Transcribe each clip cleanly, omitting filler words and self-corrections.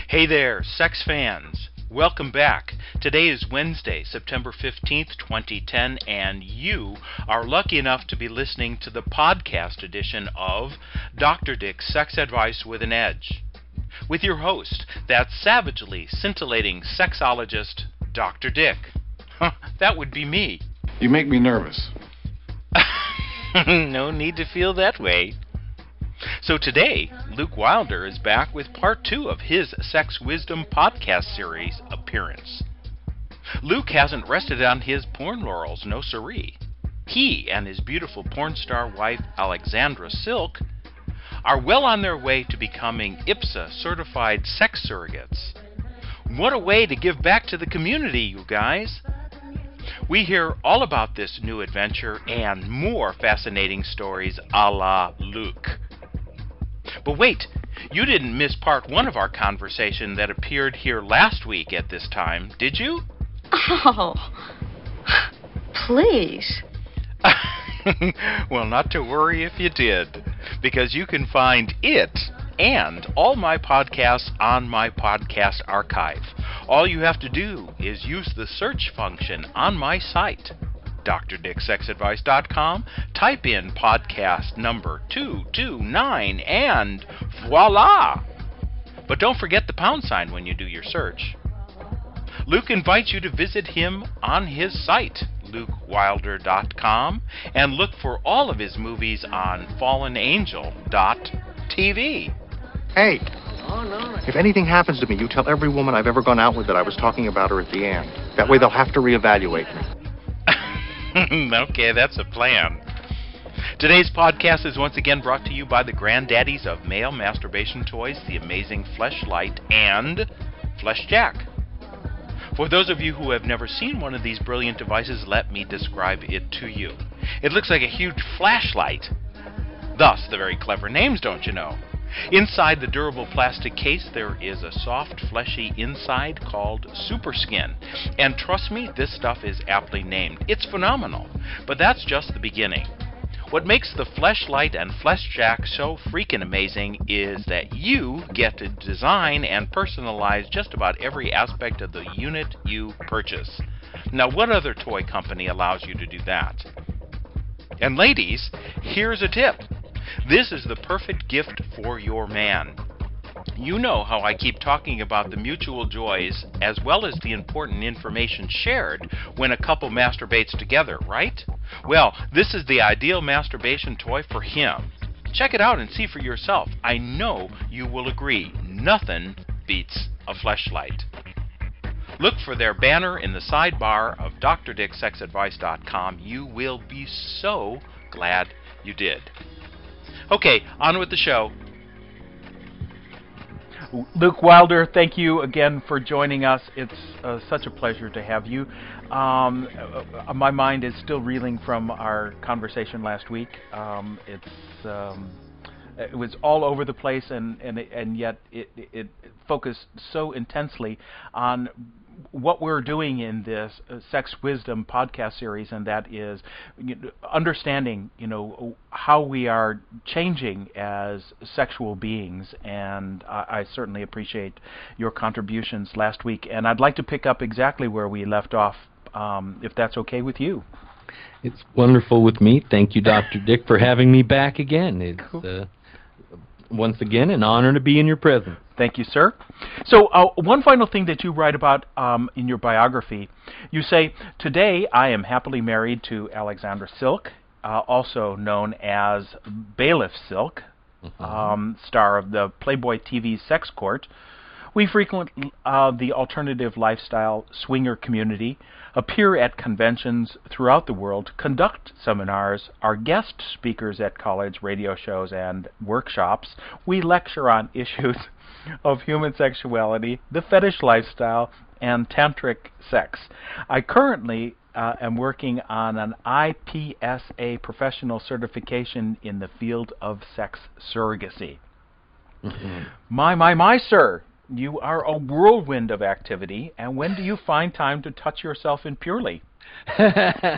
Hey there, sex fans. Welcome back. Today is Wednesday, September 15th, 2010, and you are lucky enough to be listening to the podcast edition of Dr. Dick's Sex Advice with an Edge, with your host, that savagely scintillating sexologist, Dr. Dick. That would be me. You make me nervous. No need to feel that way. So today, Luke Wilder is back with part 2 of his Sex Wisdom podcast series appearance. Luke hasn't rested on his porn laurels, no siree. He and his beautiful porn star wife, Alexandra Silk, are well on their way to becoming IPSA certified sex surrogates. What a way to give back to the community, you guys! We hear all about this new adventure and more fascinating stories a la Luke. But wait, you didn't miss part 1 of our conversation that appeared here last week at this time, did you? Oh, please. Well, not to worry if you did, because you can find it and all my podcasts on my podcast archive. All you have to do is use the search function on my site, drdicksexadvice.com, type in podcast number 229, and voila! But don't forget the pound sign when you do your search. Luke invites you to visit him on his site, lukewilder.com, and look for all of his movies on fallenangel.tv. Hey, if anything happens to me, you tell every woman I've ever gone out with that I was talking about her at the end. That way they'll have to reevaluate me. Okay, that's a plan. Today's podcast is once again brought to you by the granddaddies of male masturbation toys, the amazing Fleshlight and Fleshjack. For those of you who have never seen one of these brilliant devices, let me describe it to you. It looks like a huge flashlight. Thus, the very clever names, don't you know? Inside the durable plastic case, there is a soft, fleshy inside called Super Skin. And trust me, this stuff is aptly named. It's phenomenal. But that's just the beginning. What makes the Fleshlight and Fleshjack so freaking amazing is that you get to design and personalize just about every aspect of the unit you purchase. Now, what other toy company allows you to do that? And ladies, here's a tip. This is the perfect gift for your man. You know how I keep talking about the mutual joys as well as the important information shared when a couple masturbates together, right? Well, this is the ideal masturbation toy for him. Check it out and see for yourself. I know you will agree. Nothing beats a Fleshlight. Look for their banner in the sidebar of drdicksexadvice.com. You will be so glad you did. Okay, on with the show. Luke Wilder, thank you again for joining us. It's such a pleasure to have you. My mind is still reeling from our conversation last week. It was all over the place, and yet it focused so intensely on what we're doing in this Sex Wisdom podcast series, and that is understanding, how we are changing as sexual beings. And I certainly appreciate your contributions last week. And I'd like to pick up exactly where we left off, if that's okay with you. It's wonderful with me. Thank you, Dr. Dick, for having me back again. It's once again an honor to be in your presence. Thank you, sir. So one final thing that you write about in your biography, you say, today I am happily married to Alexandra Silk, also known as Bailiff Silk, star of the Playboy TV Sex Court. We frequent the alternative lifestyle swinger community, appear at conventions throughout the world, conduct seminars, are guest speakers at college radio shows and workshops. We lecture on issues of human sexuality, the fetish lifestyle, and tantric sex. I currently am working on an IPSA professional certification in the field of sex surrogacy. Mm-hmm. My, sir, you are a whirlwind of activity, and when do you find time to touch yourself impurely? As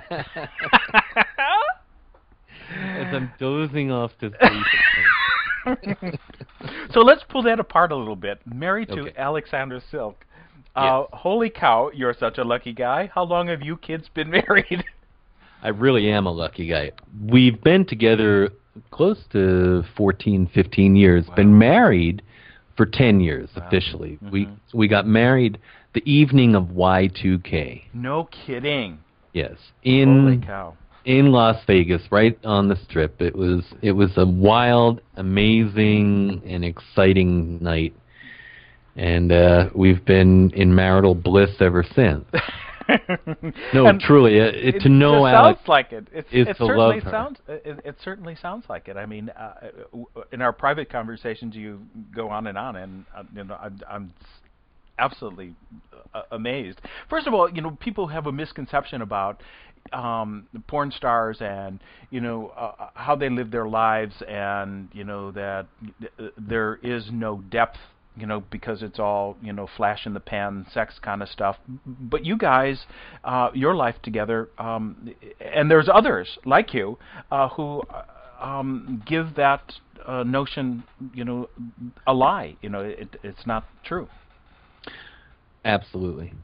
I'm dozing off to sleep. So let's pull that apart a little bit. Married to Okay. Alexander Silk. Yes. Holy cow, you're such a lucky guy. How long have you kids been married? I really am a lucky guy. We've been together close to 14, 15 years. Wow. Been married for 10 years Wow. officially. Mhm. We got married the evening of Y2K. No kidding. Yes. Holy cow. In Las Vegas, right on the Strip. It was a wild, amazing, and exciting night, and we've been in marital bliss ever since. No, And truly, to know it Alex sounds like it. is It to certainly love her. sounds. It certainly sounds like it. I mean, in our private conversations, you go on, and I'm absolutely amazed. First of all, people have a misconception about porn stars and how they live their lives, and that there is no depth, because it's all flash in the pan sex kind of stuff. But you guys, your life together, and there's others like you who give that notion a lie. It's not true. Absolutely.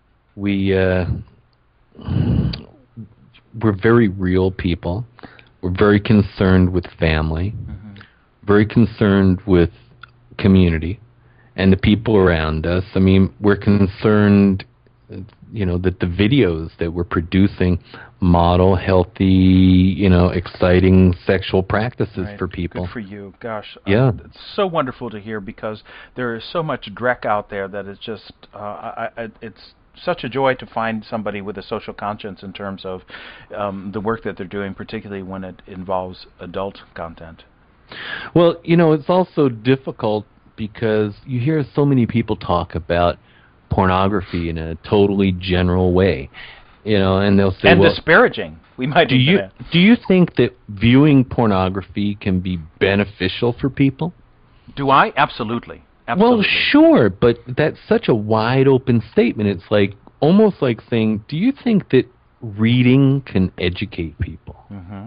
We're very real people. We're very concerned with family, very concerned with community and the people around us. I mean, we're concerned, that the videos that we're producing model healthy, exciting sexual practices Right. for people. Good for you. Gosh. Yeah. It's so wonderful to hear, because there is so much dreck out there that it's just, it's such a joy to find somebody with a social conscience in terms of the work that they're doing, particularly when it involves adult content. Well, it's also difficult because you hear so many people talk about pornography in a totally general way, and they'll say, And well, disparaging. We might do do you that. do you think that viewing pornography can be beneficial for people? Do I? Absolutely. Absolutely. Well, sure, but that's such a wide open statement. It's like almost like saying, do you think that reading can educate people? Mm-hmm.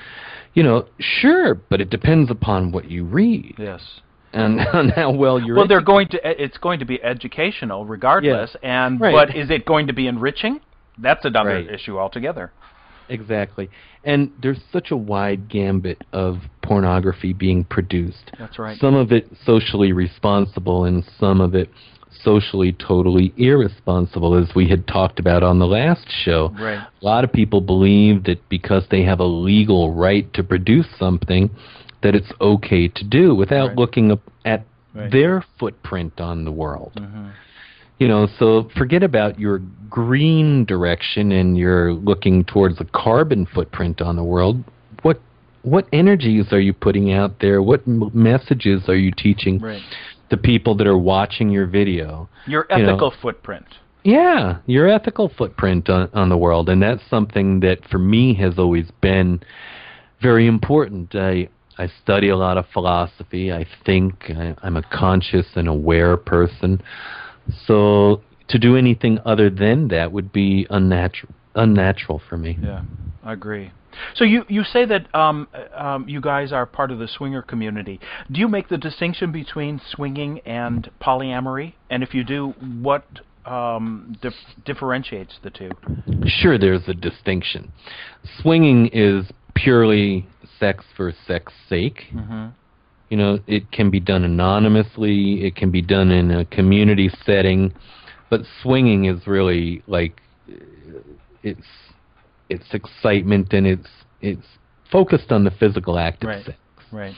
Sure, but it depends upon what you read Yes. and on how well you're. Well, it's going to be educational regardless, and Right. but is it going to be enriching? That's another Right. issue altogether. Exactly. And there's such a wide gambit of pornography being produced. That's right. Some of it socially responsible and some of it socially totally irresponsible, as we had talked about on the last show. Right. A lot of people believe that because they have a legal right to produce something, that it's okay to do without Right. looking up at Right. their footprint on the world. Mm-hmm. So forget about your green direction and you're looking towards a carbon footprint on the world. What energies are you putting out there? What messages are you teaching Right. the people that are watching your video? Your ethical footprint. Yeah, your ethical footprint on the world. And that's something that for me has always been very important. I study a lot of philosophy. I think I'm a conscious and aware person. So to do anything other than that would be unnatural for me. Yeah, I agree. So you say that you guys are part of the swinger community. Do you make the distinction between swinging and polyamory? And if you do, what differentiates the two? Sure, there's a distinction. Swinging is purely sex for sex sake. Mm-hmm. It can be done anonymously. It can be done in a community setting. But swinging is really like it's excitement and it's focused on the physical act of Right. sex. Right.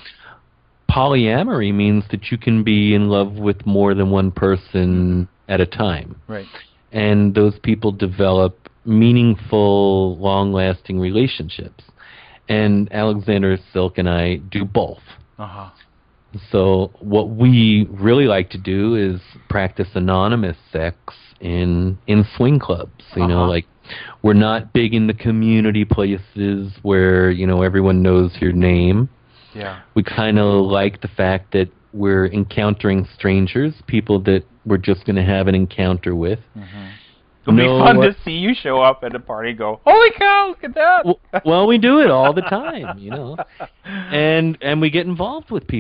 Polyamory means that you can be in love with more than one person at a time. Right. And those people develop meaningful, long-lasting relationships. And Alexander Silk and I do both. Uh-huh. So what we really like to do is practice anonymous sex in swing clubs. Like we're not big in the community places where, everyone knows your name. Yeah. We kind of like the fact that we're encountering strangers, people that we're just going to have an encounter with. Mm-hmm. It'll be fun to see you show up at a party and go, holy cow, look at that. Well, we do it all the time, and we get involved with people.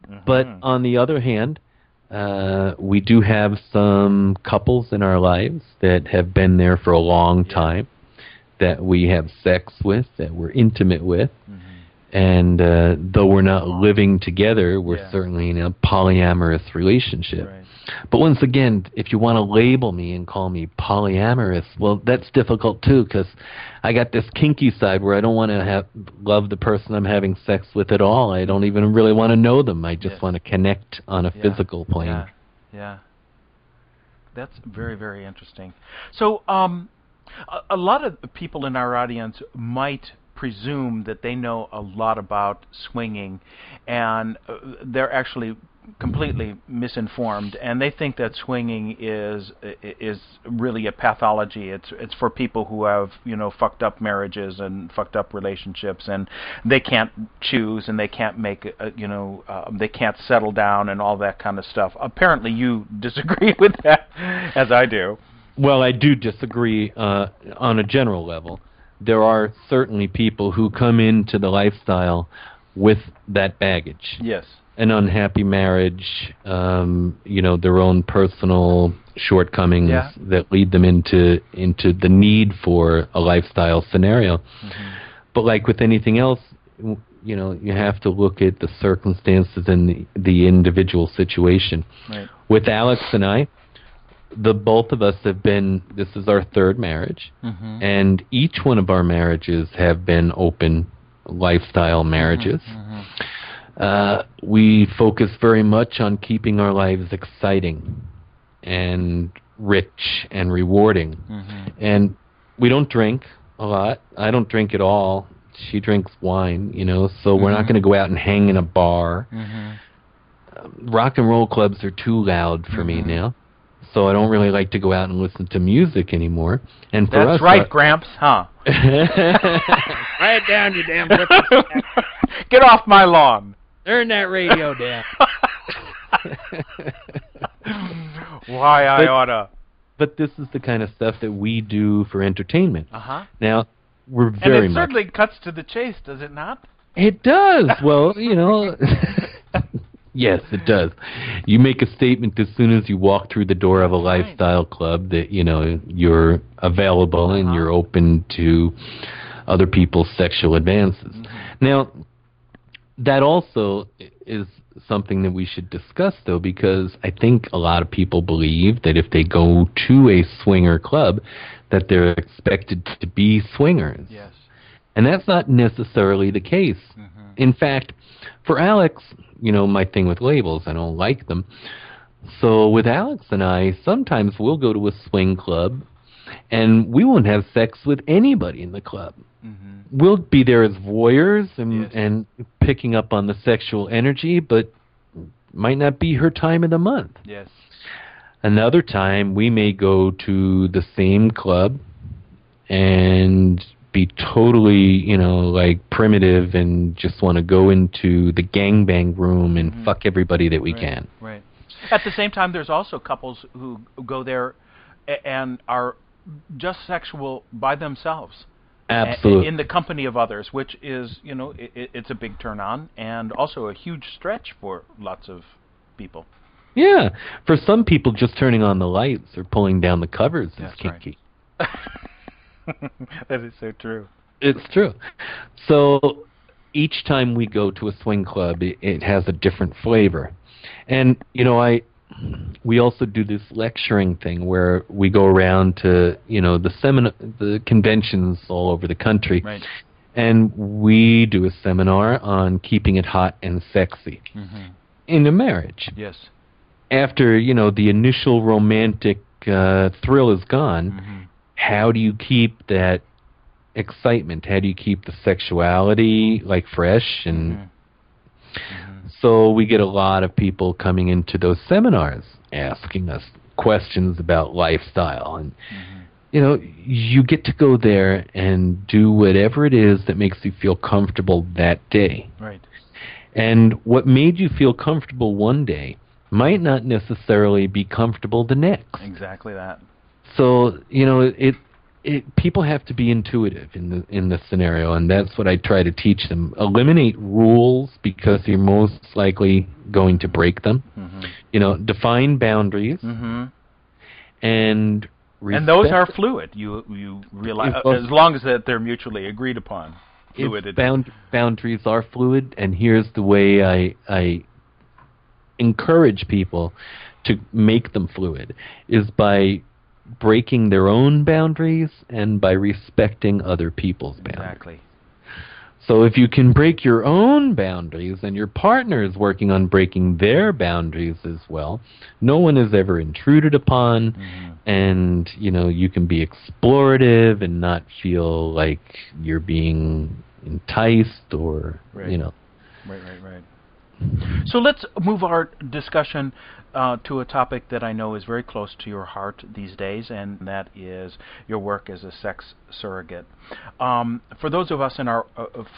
But on the other hand, we do have some couples in our lives that have been there for a long time, that we have sex with, that we're intimate with. And though we're not living together, we're certainly in a polyamorous relationship. Right. But once again, if you want to label me and call me polyamorous, well, that's difficult too, because I got this kinky side where I don't want to love the person I'm having sex with at all. I don't even really want to know them. I just want to connect on a physical plane. Yeah. That's very, very interesting. So a lot of people in our audience might presume that they know a lot about swinging, and they're actually completely misinformed, and they think that swinging is really a pathology. It's for people who have, you know, fucked up marriages and fucked up relationships, and they can't choose, and they can't make they can't settle down and all that kind of stuff. Apparently you disagree with that, as I do. Well, I do disagree on a general level. There are certainly people who come into the lifestyle with that baggage. Yes. An unhappy marriage, their own personal shortcomings that lead them into the need for a lifestyle scenario. But like with anything else, you have to look at the circumstances and the individual situation. Right. With Alex and I, both of us have been, this is our third marriage, and each one of our marriages have been open lifestyle marriages. We focus very much on keeping our lives exciting and rich and rewarding. And we don't drink a lot. I don't drink at all. She drinks wine, so we're not going to go out and hang in a bar. Rock and roll clubs are too loud for me now. So I don't really like to go out and listen to music anymore. And for That's us, right, Gramps, huh? Quiet down, you damn ripper. Get off my lawn. Turn that radio down. Why I oughta. But this is the kind of stuff that we do for entertainment. Now, we're very and it much... certainly cuts to the chase, does it not? It does. Well, yes, it does. You make a statement as soon as you walk through the door of a lifestyle club that, you're available and you're open to other people's sexual advances. Now, that also is something that we should discuss, though, because I think a lot of people believe that if they go to a swinger club, that they're expected to be swingers. Yes. And that's not necessarily the case. In fact, for Alex, my thing with labels, I don't like them. So with Alex and I, sometimes we'll go to a swing club, and we won't have sex with anybody in the club. We'll be there as voyeurs and picking up on the sexual energy, but might not be her time of the month. Yes. Another time, we may go to the same club and be totally, primitive and just want to go into the gangbang room and fuck everybody that we can. Right. At the same time, there's also couples who go there and are just sexual by themselves. Absolutely. In the company of others, which is, it's a big turn on and also a huge stretch for lots of people. Yeah. For some people, just turning on the lights or pulling down the covers is kinky. Right. That is so true. It's true. So each time we go to a swing club, it has a different flavor. And, we also do this lecturing thing where we go around to, the conventions all over the country. Right. And we do a seminar on keeping it hot and sexy in a marriage. Yes. After, the initial romantic thrill is gone, how do you keep that excitement? How do you keep the sexuality, fresh? And so we get a lot of people coming into those seminars asking us questions about lifestyle. And, you get to go there and do whatever it is that makes you feel comfortable that day. Right. And what made you feel comfortable one day might not necessarily be comfortable the next. Exactly that. So, people have to be intuitive in the scenario, and that's what I try to teach them. Eliminate rules because you're most likely going to break them. Define boundaries and those are fluid. You realize as long as that they're mutually agreed upon. Boundaries are fluid, and here's the way I encourage people to make them fluid is by breaking their own boundaries and by respecting other people's boundaries. Exactly. So if you can break your own boundaries and your partner is working on breaking their boundaries as well, no one is ever intruded upon, and you can be explorative and not feel like you're being enticed or Right. So let's move our discussion to a topic that I know is very close to your heart these days, and that is your work as a sex surrogate. For those of us in our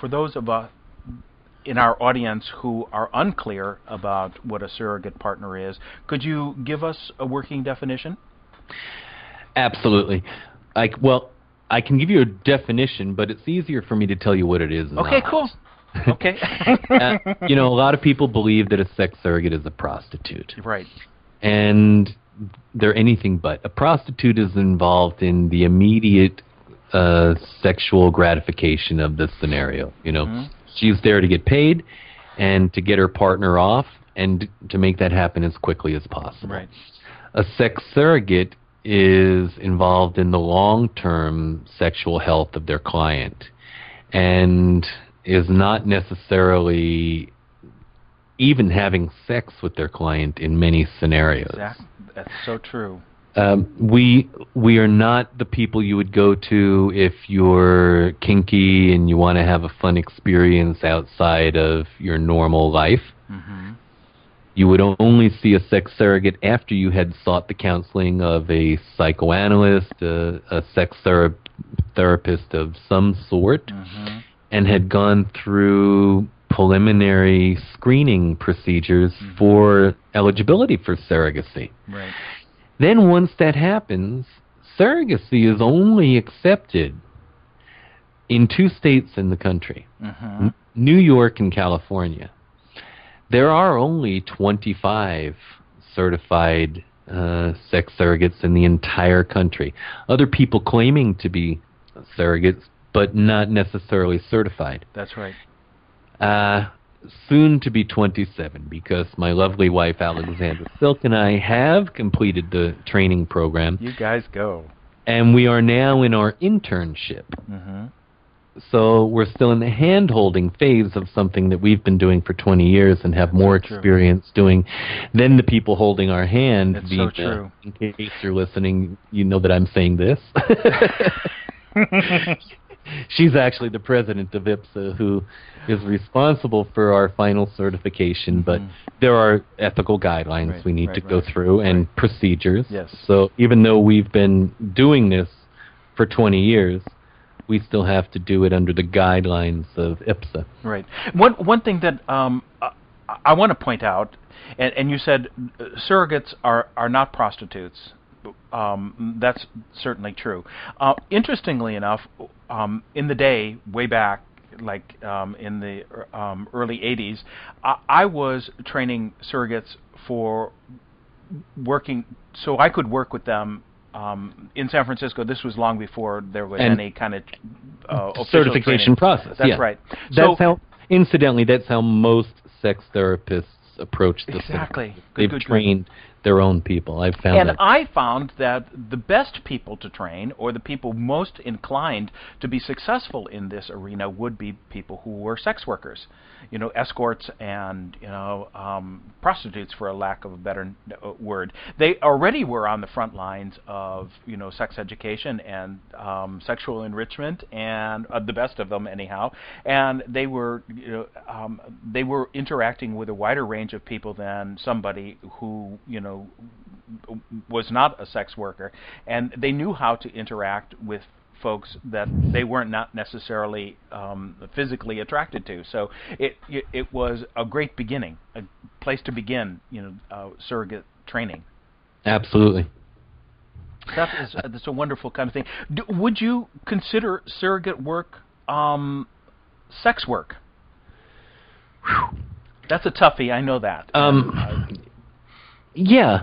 audience who are unclear about what a surrogate partner is, could you give us a working definition? Absolutely. I can give you a definition, but it's easier for me to tell you what it is. Okay, cool. Okay. A lot of people believe that a sex surrogate is a prostitute. Right. And they're anything but. A prostitute is involved in the immediate sexual gratification of the scenario. She's there to get paid and to get her partner off and to make that happen as quickly as possible. Right. A sex surrogate is involved in the long-term sexual health of their client and is not necessarily even having sex with their client in many scenarios. Exactly. That's so true. We are not the people you would go to if you're kinky and you want to have a fun experience outside of your normal life. You would only see a sex surrogate after you had sought the counseling of a psychoanalyst, a sex therapist of some sort, and had gone through preliminary screening procedures for eligibility for surrogacy. Right. Then once that happens, surrogacy is only accepted in 2 states in the country, New York and California. There are only 25 certified sex surrogates in the entire country. Other people claiming to be surrogates, but not necessarily certified. That's right. Soon to be 27, because my lovely wife Alexandra Silk and I have completed the training program. You guys go. And we are now in our internship. So we're still in the hand-holding phase of something that we've been doing for 20 years and have more experience doing than the people holding our hand. That's so true. In case you're listening, you know that I'm saying this. She's actually the president of IPSA, who is responsible for our final certification, but there are ethical guidelines we need to go through and procedures. Yes. So even though we've been doing this for 20 years, we still have to do it under the guidelines of IPSA. Right. One thing that I want to point out, and you said surrogates are not prostitutes. That's certainly true. Interestingly enough, in the day, way back, like in the early 80s, I was training surrogates for working, so I could work with them in San Francisco. This was long before there was any kind of official certification training process. That's right. Incidentally, that's how most sex therapists approach this. Exactly. They've trained their own people. I found that the best people to train, or the people most inclined to be successful in this arena, would be people who were sex workers, escorts and prostitutes, for a lack of a better word. They already were on the front lines of sex education and sexual enrichment, and the best of them anyhow. And they were interacting with a wider range of people than somebody who was not a sex worker, and they knew how to interact with folks that they weren't not necessarily physically attracted to. So it was a great beginning, a place to begin, surrogate training. Absolutely. That's a wonderful kind of thing. Would you consider surrogate work sex work? Whew. That's a toughie, I know that. Yeah.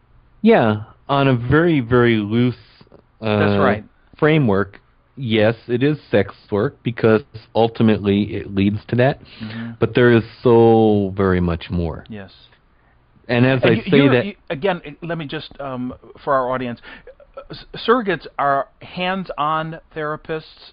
On a very, very loose that's right. framework, yes, it is sex work because ultimately it leads to that. Mm-hmm. But there is so very much more. Yes. And as I say that... Again, let me just, for our audience, surrogates are hands-on therapists,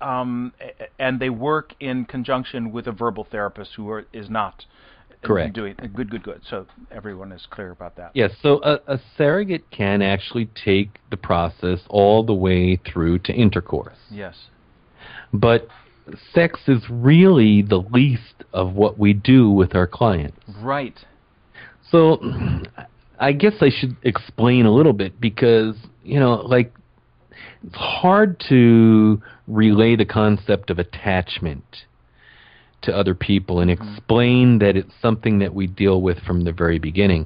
and they work in conjunction with a verbal therapist who is not... Correct. Doing good. So everyone is clear about that. Yes. So a surrogate can actually take the process all the way through to intercourse. Yes. But sex is really the least of what we do with our clients. Right. So I guess I should explain a little bit because, it's hard to relay the concept of attachment to other people and explain that it's something that we deal with from the very beginning.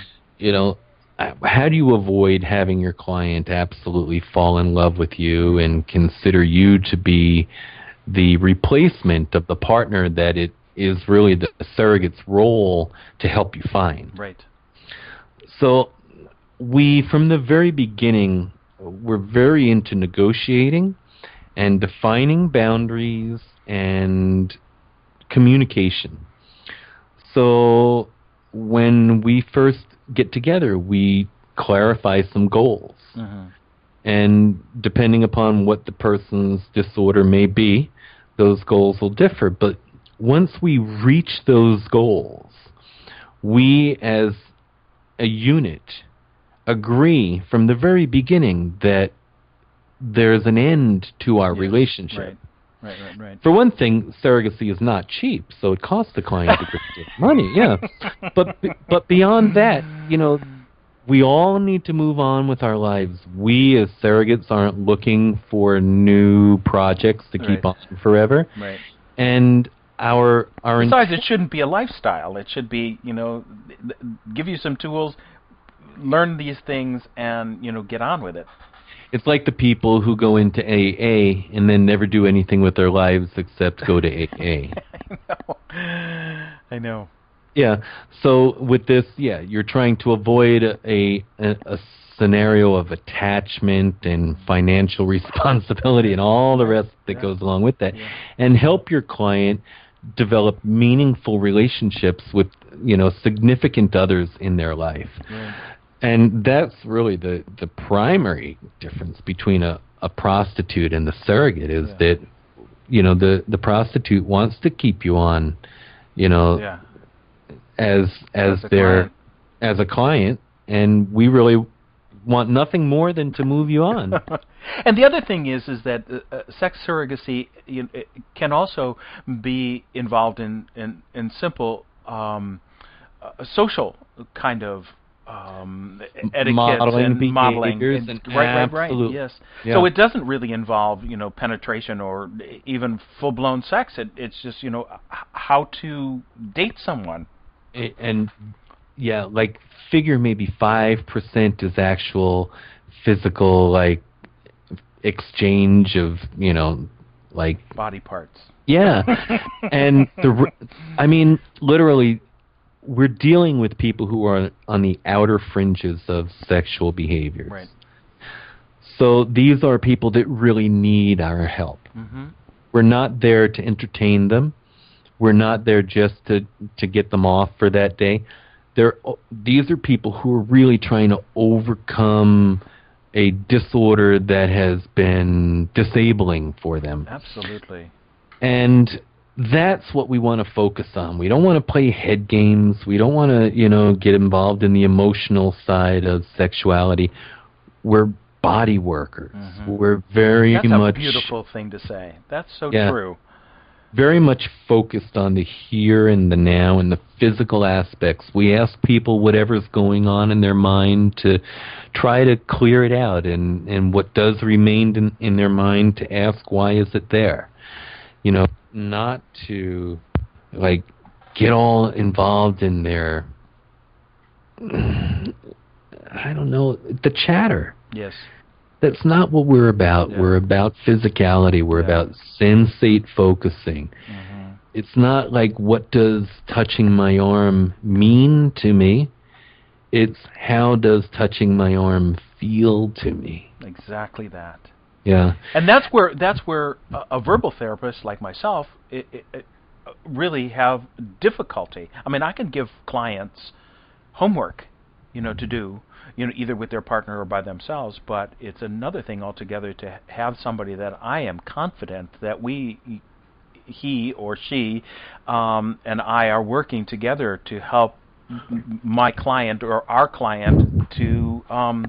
Mm-hmm. How do you avoid having your client absolutely fall in love with you and consider you to be the replacement of the partner that it is really the surrogate's role to help you find? Right. So we, from the very beginning, we're very into negotiating and defining boundaries and communication. So when we first get together, we clarify some goals. Mm-hmm. And depending upon what the person's disorder may be, those goals will differ. But once we reach those goals, we as a unit agree from the very beginning that there's an end to our relationship. Right. For one thing, surrogacy is not cheap, so it costs the client a great deal of money. Yeah, but beyond that, we all need to move on with our lives. We as surrogates aren't looking for new projects to keep on forever. Right. And our besides, it shouldn't be a lifestyle. It should be give you some tools, learn these things, and get on with it. It's like the people who go into AA and then never do anything with their lives except go to AA. I know. Yeah. So with this, you're trying to avoid a scenario of attachment and financial responsibility and all the rest that goes along with that, and help your client develop meaningful relationships with significant others in their life. Right. And that's really the primary difference between a prostitute and the surrogate is that, the prostitute wants to keep you on, as a client, and we really want nothing more than to move you on. And the other thing is that sex surrogacy can also be involved in simple social kind of etiquette modeling, modeling. Right. Yes. Yeah. So it doesn't really involve penetration or even full blown sex. It's just how to date someone. And figure maybe 5% is actual physical exchange of body parts. Yeah. And literally, we're dealing with people who are on the outer fringes of sexual behaviors. Right. So these are people that really need our help. Mm-hmm. We're not there to entertain them. We're not there just to get them off for that day. These are people who are really trying to overcome a disorder that has been disabling for them. Absolutely. And that's what we want to focus on. We don't want to play head games. We don't want to, get involved in the emotional side of sexuality. We're body workers. Mm-hmm. We're very much... That's a beautiful thing to say. That's so true. Very much focused on the here and the now and the physical aspects. We ask people whatever's going on in their mind to try to clear it out, and what does remain in their mind to ask why is it there. Not to get all involved in their the chatter. Yes. That's not what we're about. Yeah. We're about physicality. We're about sensate focusing. Mm-hmm. It's not like, what does touching my arm mean to me? It's, how does touching my arm feel to me? Exactly that. Yeah. And that's where a verbal therapist like myself it really have difficulty. I mean, I can give clients homework, to do, either with their partner or by themselves, but it's another thing altogether to have somebody that I am confident that he or she, and I are working together to help my client or our client to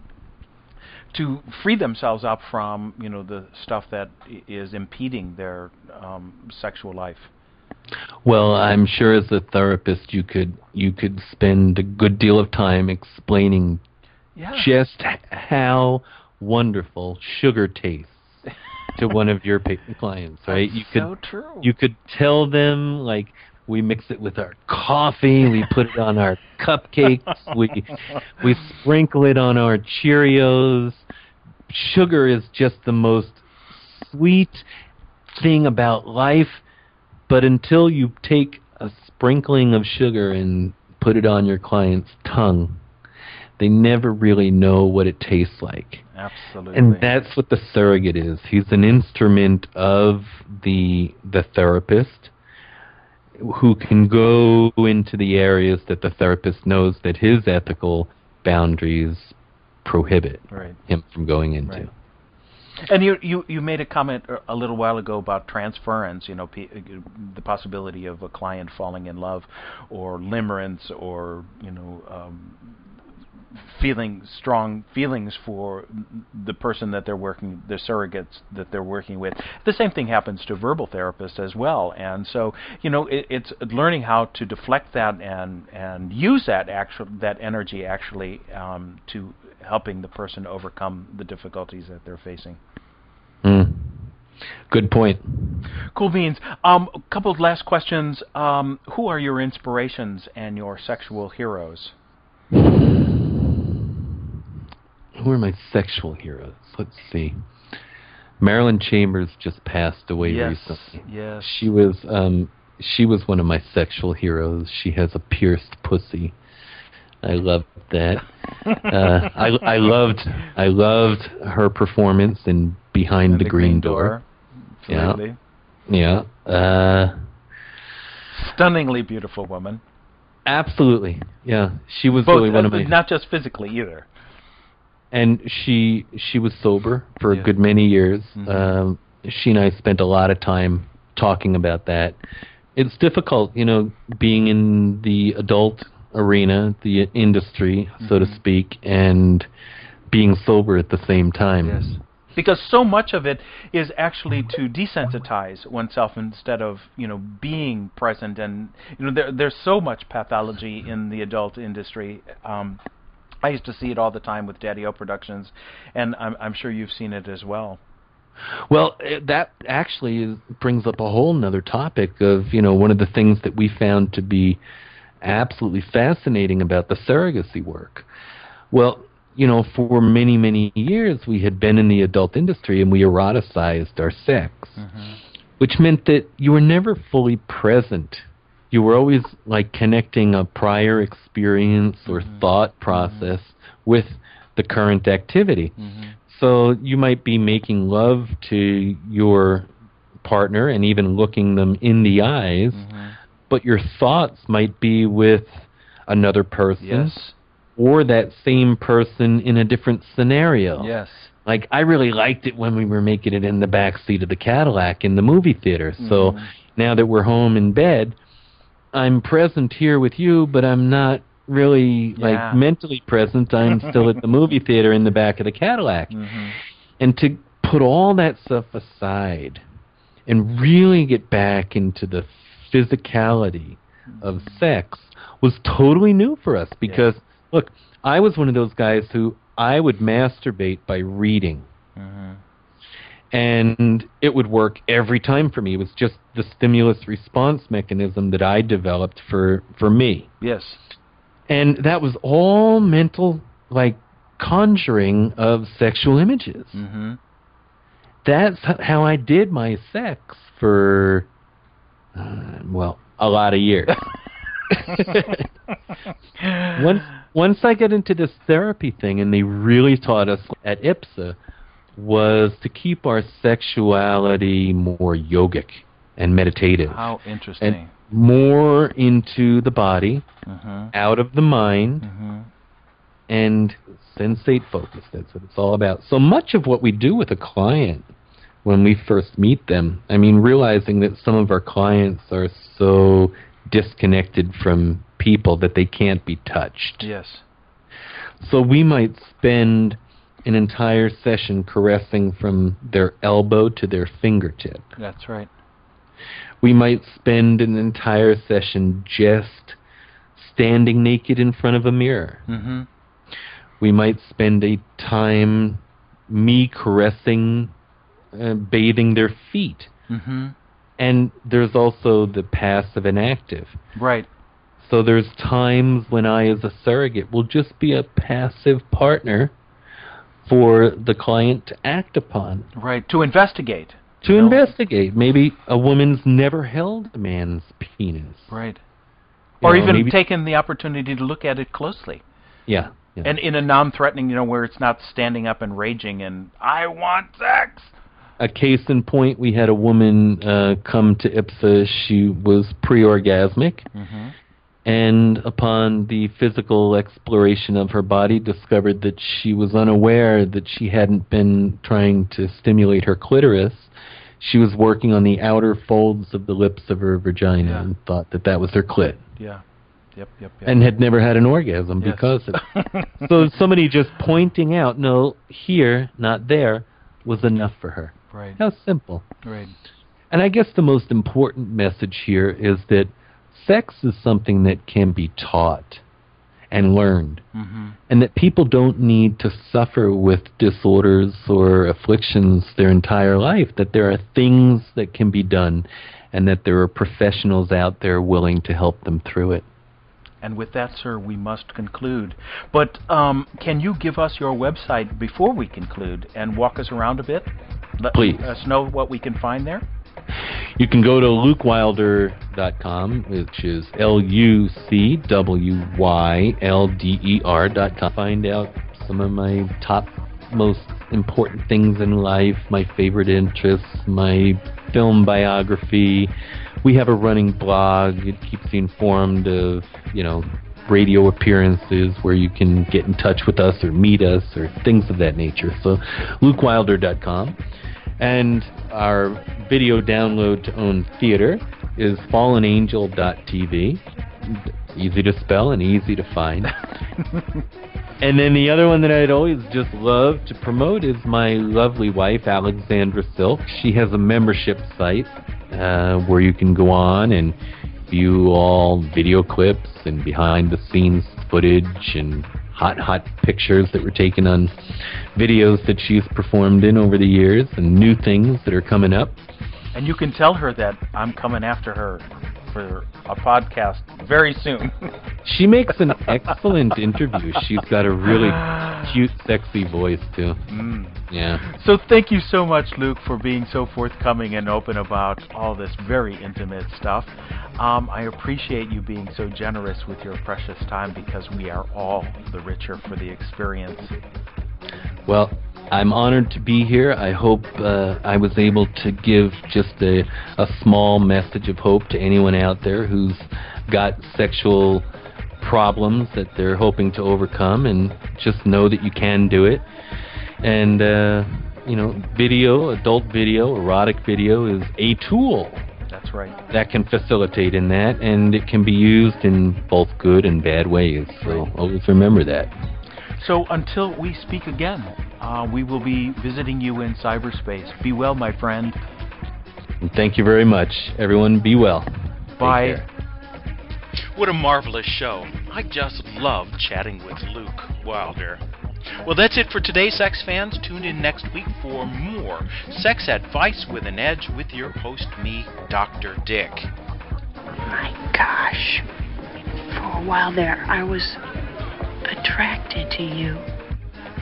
free themselves up from the stuff that is impeding their sexual life. Well, I'm sure as a therapist you could spend a good deal of time explaining just how wonderful sugar tastes to one of your clients, right? So true. You could tell them, like, we mix it with our coffee, we put it on our cupcakes, we sprinkle it on our Cheerios. Sugar is just the most sweet thing about life, but until you take a sprinkling of sugar and put it on your client's tongue, they never really know what it tastes like. Absolutely. And that's what the surrogate is. He's an instrument of the therapist, who can go into the areas that the therapist knows that his ethical boundaries prohibit him from going into. Right. And you made a comment a little while ago about transference, the possibility of a client falling in love, or limerence, or feeling strong feelings for the person that they're working, the surrogates that they're working with. The same thing happens to verbal therapists as well. And so, it's learning how to deflect that and use that energy actually to helping the person overcome the difficulties that they're facing. Good point. Cool beans. A couple of last questions. Who are your inspirations and your sexual heroes? Who are my sexual heroes? Let's see. Marilyn Chambers just passed away recently. Yes. She was one of my sexual heroes. She has a pierced pussy. I loved that. I loved her performance in Behind the Green Door. Absolutely. Yeah. Stunningly beautiful woman. Absolutely. Yeah. She was Both, really one of my... Not just physically either. And she was sober for a good many years. Mm-hmm. She and I spent a lot of time talking about that. It's difficult, being in the adult arena, the industry, so to speak, and being sober at the same time. Yes. Because so much of it is actually to desensitize oneself instead of, being present. And, there's so much pathology in the adult industry. I used to see it all the time with Daddy-O Productions, and I'm sure you've seen it as well. Well, that actually brings up a whole nother topic of, one of the things that we found to be absolutely fascinating about the surrogacy work. Well, for many, many years we had been in the adult industry and we eroticized our sex, which meant that you were never fully present. You were always like connecting a prior experience or thought process with the current activity. So you might be making love to your partner and even looking them in the eyes, but your thoughts might be with another person or that same person in a different scenario. Yes. Like, I really liked it when we were making it in the back seat of the Cadillac in the movie theater. So now that we're home in bed, I'm present here with you, but I'm not really like mentally present. I'm still at the movie theater in the back of the Cadillac. And to put all that stuff aside and really get back into the physicality of sex was totally new for us because, look, I was one of those guys who I would masturbate by reading. And it would work every time for me. It was just the stimulus response mechanism that I developed for me. Yes. And that was all mental, like, conjuring of sexual images. Mm-hmm. That's how I did my sex for, a lot of years. Once I got into this therapy thing, and they really taught us at IPSA, was to keep our sexuality more yogic and meditative. How interesting. And more into the body, Mm-hmm. out of the mind, Mm-hmm. and sensate focus. That's what it's all about. So much of what we do with a client when we first meet them, I mean, realizing that some of our clients are so disconnected from people that they can't be touched. Yes. So we might spend an entire session caressing from their elbow to their fingertip. That's right. We might spend an entire session just standing naked in front of a mirror. Mm-hmm. We might spend a time me caressing, bathing their feet. Mm-hmm. And there's also the passive and active. Right. So there's times when I, as a surrogate, will just be a passive partner for the client to act upon. Right. To investigate. To investigate. Maybe a woman's never held a man's penis. Right. You Or know, even maybe- taken the opportunity to look at it closely. Yeah. Yeah. And in a non-threatening, where it's not standing up and raging and, I want sex! A case in point, we had a woman come to IPSA. She was pre-orgasmic, Mm-hmm. and upon the physical exploration of her body, discovered that she was unaware that she hadn't been trying to stimulate her clitoris. She was working on the outer folds of the lips of her vagina, Yeah. and thought that that was her clit, Yeah. Yep. and had never had an orgasm Yes. because of it. So somebody just pointing out, no, here, not there, was enough for her. Right. How simple. Right. And I guess the most important message here is that sex is something that can be taught and learned, Mm-hmm. and that people don't need to suffer with disorders or afflictions their entire life, that there are things that can be done, and that there are professionals out there willing to help them through it. And with that, sir, we must conclude. But can you give us your website before we conclude and walk us around a bit? Let Please. us know what we can find there. You can go to LukeWilder.com, which is LucWylder.com. Find out some of my top, most important things in life, my favorite interests, my film biography. We have a running blog. It keeps you informed of, radio appearances where you can get in touch with us or meet us or things of that nature. So, LukeWilder.com. And our video download to own theater is fallenangel.tv. Easy to spell and easy to find. And then the other one that I'd always just love to promote is my lovely wife, Alexandra Silk. She has a membership site where you can go on and view all video clips and behind-the-scenes footage and hot pictures that were taken on videos that she's performed in over the years and new things that are coming up. And you can tell her that I'm coming after her for a podcast very soon. She makes an excellent interview. She's got a really cute, sexy voice, too. Mm. Yeah. So thank you so much, Luke, for being so forthcoming and open about all this very intimate stuff. I appreciate you being so generous with your precious time, because we are all the richer for the experience. Well, I'm honored to be here. I hope I was able to give just a small message of hope to anyone out there who's got sexual problems that they're hoping to overcome, and just know that you can do it. And, video, adult video, erotic video is a tool. That's right. That can facilitate in that, and it can be used in both good and bad ways. So always remember that. So until we speak again, we will be visiting you in cyberspace. Be well, my friend. And thank you very much. Everyone, be well. Bye. Take care. What a marvelous show. I just love chatting with Luke Wilder. Well, that's it for today, sex fans. Tune in next week for more sex advice with an edge with your host, me, Dr. Dick. My gosh. For a while there, I was attracted to you.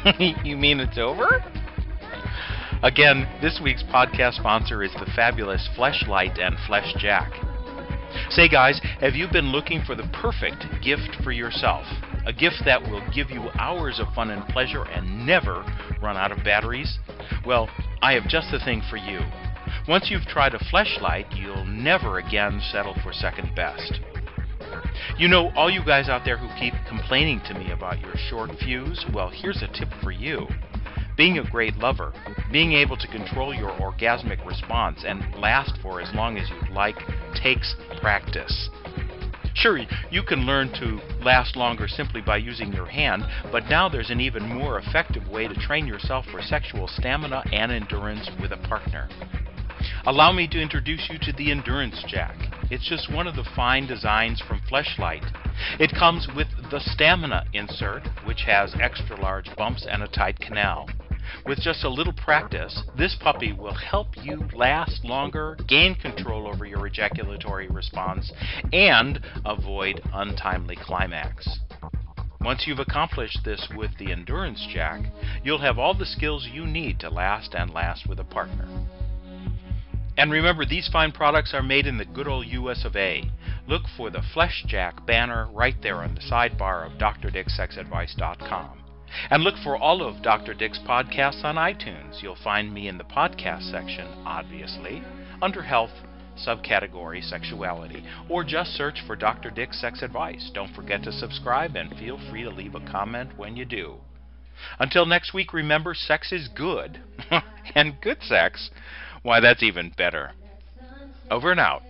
You mean it's over? Again, this week's podcast sponsor is the fabulous Fleshlight and Flesh Jack. Say guys, have you been looking for the perfect gift for yourself? A gift that will give you hours of fun and pleasure and never run out of batteries? Well, I have just the thing for you. Once you've tried a Fleshlight, you'll never again settle for second best. You know, all you guys out there who keep complaining to me about your short fuse, well, here's a tip for you. Being a great lover, being able to control your orgasmic response and last for as long as you'd like takes practice. Sure, you can learn to last longer simply by using your hand, but now there's an even more effective way to train yourself for sexual stamina and endurance with a partner. Allow me to introduce you to the Endurance Jack. It's just one of the fine designs from Fleshlight. It comes with the Stamina insert, which has extra large bumps and a tight canal. With just a little practice, this puppy will help you last longer, gain control over your ejaculatory response, and avoid untimely climax. Once you've accomplished this with the Endurance Jack, you'll have all the skills you need to last and last with a partner. And remember, these fine products are made in the good old US of A. Look for the Flesh Jack banner right there on the sidebar of DrDickSexAdvice.com. And look for all of Dr. Dick's podcasts on iTunes. You'll find me in the podcast section, obviously, under Health, subcategory Sexuality, or just search for Dr. Dick's Sex Advice. Don't forget to subscribe and feel free to leave a comment when you do. Until next week, remember, sex is good. And good sex, why, that's even better. Over and out.